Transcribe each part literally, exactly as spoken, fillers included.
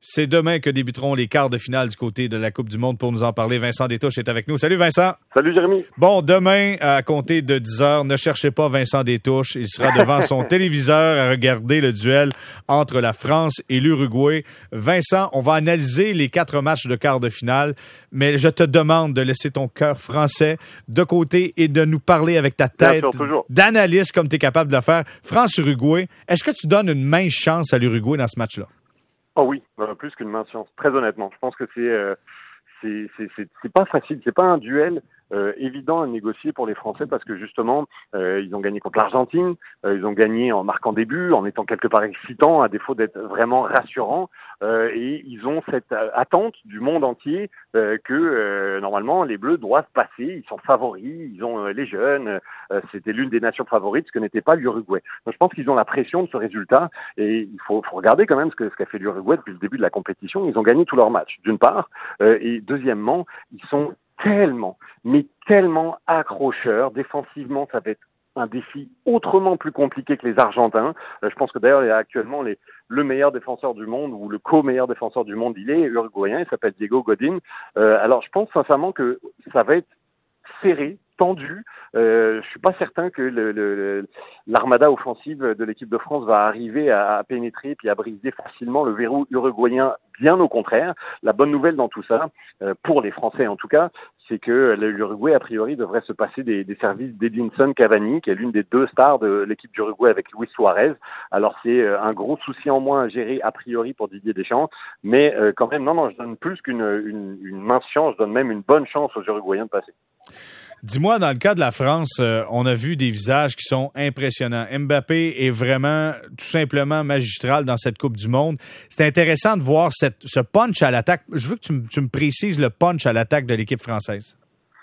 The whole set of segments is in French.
C'est demain que débuteront les quarts de finale du côté de la Coupe du Monde. Pour nous en parler, Vincent Détouche est avec nous. Salut Vincent. Salut Jérémy. Bon, demain, à compter de dix heures, ne cherchez pas Vincent Détouche. Il sera devant son téléviseur à regarder le duel entre la France et l'Uruguay. Vincent, on va analyser les quatre matchs de quarts de finale, mais je te demande de laisser ton cœur français de côté et de nous parler avec ta tête d'analyste comme tu es capable de le faire. France-Uruguay, est-ce que tu donnes une mince chance à l'Uruguay dans ce match-là? Oh oui, euh, plus qu'une mince chance, très honnêtement. Je pense que c'est euh, c'est, c'est, c'est, c'est pas facile, c'est pas un duel euh, évident à négocier pour les Français parce que justement, euh, ils ont gagné contre l'Argentine, euh, ils ont gagné en marquant des buts, en étant quelque part excitants, à défaut d'être vraiment rassurants, euh, et ils ont cette euh, attente du monde entier euh, que euh, normalement les Bleus doivent passer, ils sont favoris, ils ont euh, les jeunes, euh, c'était l'une des nations favorites, ce que n'était pas l'Uruguay. Donc je pense qu'ils ont la pression de ce résultat et il faut, faut regarder quand même ce que ce qu'a fait l'Uruguay depuis le début de la compétition. Ils ont gagné tous leurs matchs, d'une part, euh, et deuxièmement, ils sont tellement, mais tellement accrocheurs. Défensivement, ça va être un défi autrement plus compliqué que les Argentins. Euh, je pense que d'ailleurs, il y a actuellement les, le meilleur défenseur du monde ou le co-meilleur défenseur du monde, il est uruguayen, il s'appelle Diego Godin. Euh, alors, je pense sincèrement que ça va être serré, tendu. Euh, je suis pas certain que le, le, l'armada offensive de l'équipe de France va arriver à, à pénétrer puis à briser facilement le verrou uruguayen. Bien au contraire. La bonne nouvelle dans tout ça, euh, pour les Français en tout cas, c'est que l'Uruguay, a priori, devrait se passer des, des services d'Edinson Cavani, qui est l'une des deux stars de l'équipe d'Uruguay avec Luis Suarez. Alors c'est un gros souci en moins à gérer, a priori, pour Didier Deschamps. Mais euh, quand même, non, non, je donne plus qu'une une, une mince chance, je donne même une bonne chance aux Uruguayens de passer. Dis-moi, dans le cas de la France, euh, on a vu des visages qui sont impressionnants. Mbappé est vraiment, tout simplement, magistral dans cette Coupe du Monde. C'est intéressant de voir cette, ce punch à l'attaque. Je veux que tu, m- tu me précises le punch à l'attaque de l'équipe française.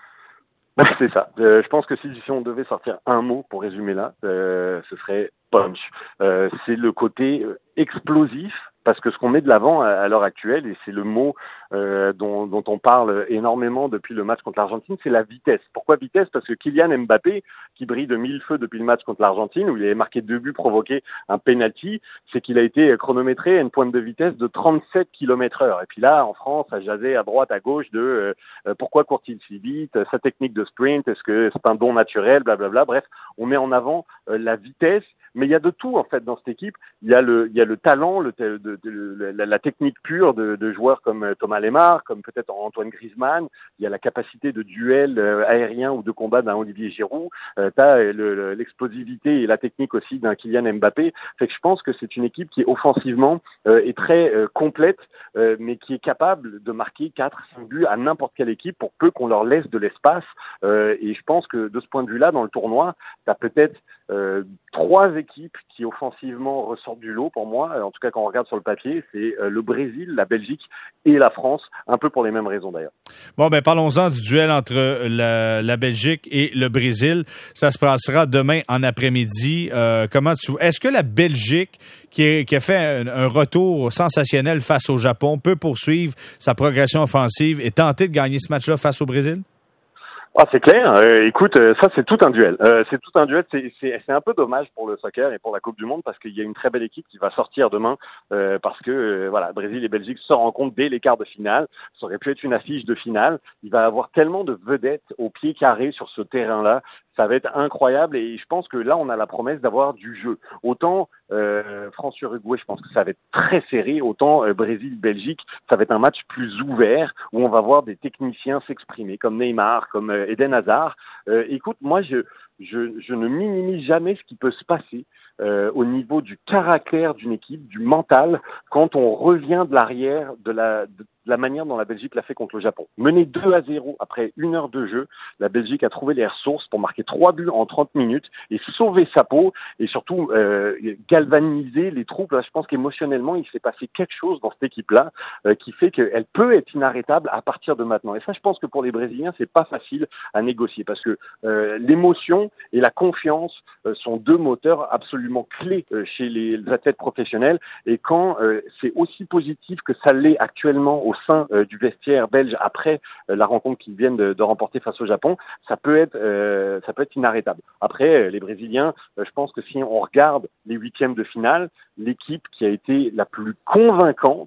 C'est ça. Euh, je pense que si, si on devait sortir un mot pour résumer là, euh, ce serait punch. Euh, c'est le côté explosif. Parce que ce qu'on met de l'avant à, à l'heure actuelle, et c'est le mot euh, dont, dont on parle énormément depuis le match contre l'Argentine, c'est la vitesse. Pourquoi vitesse? Parce que Kylian Mbappé, qui brille de mille feux depuis le match contre l'Argentine, où il avait marqué deux buts, provoqué un penalty, c'est qu'il a été chronométré à une pointe de vitesse de trente-sept kilomètres heure. Et puis là, en France, ça jasait à droite, à gauche de euh, pourquoi court-il si vite, sa technique de sprint, est-ce que c'est un don naturel, blablabla. Bref, on met en avant euh, la vitesse. Mais il y a de tout en fait dans cette équipe. Il y a le, il y a le talent, le, de, de, de, la, la technique pure de, de joueurs comme Thomas Lemar, comme peut-être Antoine Griezmann. Il y a la capacité de duel aérien ou de combat d'un Olivier Giroud. Euh, t'as le, l'explosivité et la technique aussi d'un Kylian Mbappé. Fait que je pense que c'est une équipe qui offensivement euh, est très euh, complète, euh, mais qui est capable de marquer quatre, cinq buts à n'importe quelle équipe pour peu qu'on leur laisse de l'espace. Euh, et je pense que de ce point de vue-là, dans le tournoi, t'as peut-être euh, trois équipes qui offensivement ressortent du lot pour moi, en tout cas quand on regarde sur le papier, c'est euh, le Brésil, la Belgique et la France, un peu pour les mêmes raisons d'ailleurs. Bon, ben parlons-en du duel entre la, la Belgique et le Brésil. Ça se passera demain en après-midi. Euh, comment tu Est-ce que la Belgique, qui, est, qui a fait un, un retour sensationnel face au Japon, peut poursuivre sa progression offensive et tenter de gagner ce match-là face au Brésil? Ah, c'est clair. Euh, écoute, euh, ça c'est tout un duel. Euh, c'est tout un duel. C'est, c'est, c'est un peu dommage pour le soccer et pour la Coupe du Monde parce qu'il y a une très belle équipe qui va sortir demain euh, parce que euh, voilà, Brésil et Belgique se rencontrent dès les quarts de finale. Ça aurait pu être une affiche de finale. Il va y avoir tellement de vedettes au pied carré sur ce terrain-là. Ça va être incroyable et je pense que là, on a la promesse d'avoir du jeu. Autant euh, France-Uruguay, je pense que ça va être très serré. Autant euh, Brésil-Belgique, ça va être un match plus ouvert où on va voir des techniciens s'exprimer, comme Neymar, comme euh, Eden Hazard. Euh, écoute, moi, je, je, je ne minimise jamais ce qui peut se passer euh, au niveau du caractère d'une équipe, du mental, quand on revient de l'arrière de la... De, de la manière dont la Belgique l'a fait contre le Japon. Menée deux à zéro après une heure de jeu, la Belgique a trouvé les ressources pour marquer trois buts en trente minutes et sauver sa peau et surtout euh, galvaniser les troupes. Là, je pense qu'émotionnellement, il s'est passé quelque chose dans cette équipe-là euh, qui fait qu'elle peut être inarrêtable à partir de maintenant. Et ça, je pense que pour les Brésiliens, c'est pas facile à négocier parce que euh, l'émotion et la confiance euh, sont deux moteurs absolument clés euh, chez les, les athlètes professionnels. Et quand euh, c'est aussi positif que ça l'est actuellement au sein euh, du vestiaire belge après euh, la rencontre qu'ils viennent de, de remporter face au Japon, ça peut être euh, ça peut être inarrêtable. Après, euh, les Brésiliens, euh, je pense que si on regarde les huitièmes de finale, l'équipe qui a été la plus convaincante,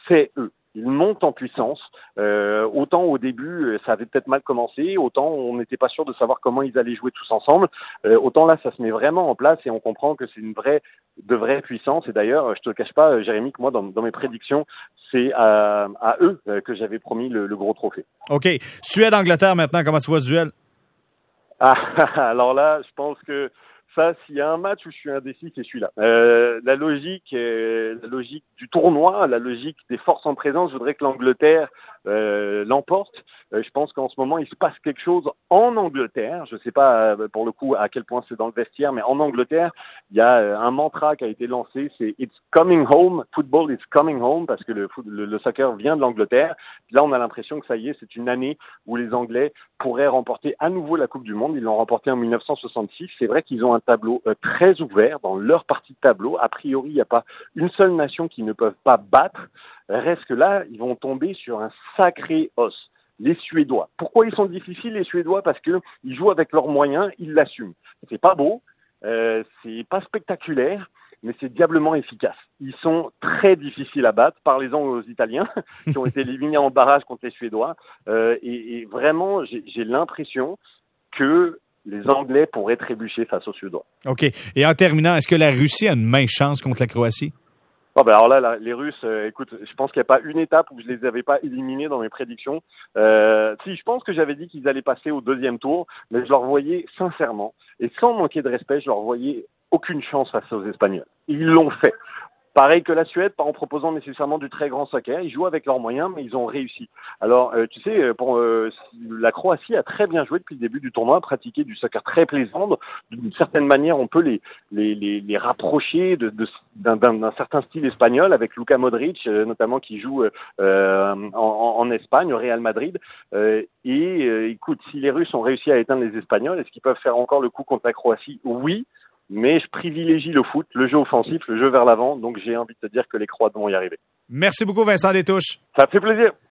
fait eux. Ils montent en puissance. Euh, autant au début, ça avait peut-être mal commencé, autant on n'était pas sûr de savoir comment ils allaient jouer tous ensemble. Euh, autant là, ça se met vraiment en place et on comprend que c'est une vraie, de vraie puissance. Et d'ailleurs, je te le cache pas, Jérémy, que moi, dans, dans mes prédictions, c'est à, à eux que j'avais promis le, le gros trophée. OK. Suède-Angleterre maintenant, comment tu vois ce duel? Ah, alors là, je pense que ça, s'il y a un match où je suis indécis, c'est celui-là. Euh, la logique, euh, la logique du tournoi, la logique des forces en présence, je voudrais que l'Angleterre euh, l'emporte. Euh, je pense qu'en ce moment, il se passe quelque chose en Angleterre. Je ne sais pas euh, pour le coup à quel point c'est dans le vestiaire, mais en Angleterre, il y a euh, un mantra qui a été lancé, c'est It's coming home, football is coming home, parce que le, le, le soccer vient de l'Angleterre. Puis là, on a l'impression que ça y est, c'est une année où les Anglais pourraient remporter à nouveau la Coupe du Monde. Ils l'ont remporté en dix-neuf cent soixante-six. C'est vrai qu'ils ont un tableau euh, très ouvert dans leur partie de tableau. A priori, il n'y a pas une seule nation qu'ils ne peuvent pas battre. Reste que là, ils vont tomber sur un sacré os. Les Suédois. Pourquoi ils sont difficiles, les Suédois? Parce que ils jouent avec leurs moyens, ils l'assument. C'est pas beau, euh, c'est pas spectaculaire, mais c'est diablement efficace. Ils sont très difficiles à battre. Parlez-en aux Italiens qui ont été éliminés en barrage contre les Suédois. Euh, et, et vraiment, j'ai, j'ai l'impression que les Anglais pourraient trébucher face aux Suédois. OK. Et en terminant, est-ce que la Russie a une mince chance contre la Croatie? Oh ben alors là, là les Russes, euh, écoute, je pense qu'il n'y a pas une étape où je les avais pas éliminés dans mes prédictions. Euh, si, je pense que j'avais dit qu'ils allaient passer au deuxième tour, mais je leur voyais sincèrement, et sans manquer de respect, je leur voyais aucune chance face aux Espagnols. Ils l'ont fait. Pareil que la Suède, pas en proposant nécessairement du très grand soccer. Ils jouent avec leurs moyens, mais ils ont réussi. Alors, euh, tu sais, pour, euh, la Croatie a très bien joué depuis le début du tournoi, pratiqué du soccer très plaisant. D'une certaine manière, on peut les les les, les rapprocher de, de d'un, d'un, d'un certain style espagnol, avec Luka Modric, euh, notamment qui joue euh, en, en Espagne, au Real Madrid. Euh, et euh, écoute, si les Russes ont réussi à éteindre les Espagnols, est-ce qu'ils peuvent faire encore le coup contre la Croatie? Oui. Mais je privilégie le foot, le jeu offensif, le jeu vers l'avant. Donc, j'ai envie de te dire que les Croates vont y arriver. Merci beaucoup, Vincent Destouches. Ça fait plaisir.